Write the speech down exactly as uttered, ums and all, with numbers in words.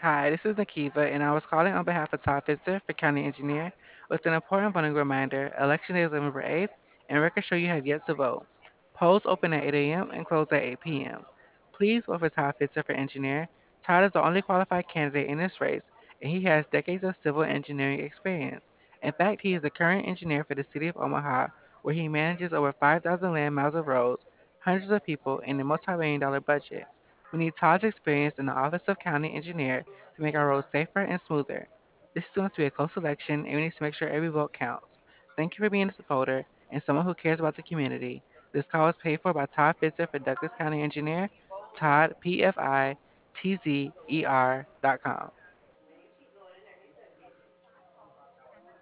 Hi, this is Nakiva, and I was calling on behalf of Todd Fitzer for County Engineer with an important voting reminder. Election day is November eighth, and records show you have yet to vote. Polls open at eight a m and close at eight p m. Please vote for Todd Fitzer for Engineer. Todd is the only qualified candidate in this race, and he has decades of civil engineering experience. In fact, he is the current engineer for the city of Omaha, where he manages over five thousand land miles of roads, hundreds of people, and a multi-million dollar budget. We need Todd's experience in the Office of County Engineer to make our roads safer and smoother. This is going to be a close election, and we need to make sure every vote counts. Thank you for being a supporter and someone who cares about the community. This call is paid for by Todd Fitzer for Douglas County Engineer, Todd, P F I T Z E R dot com.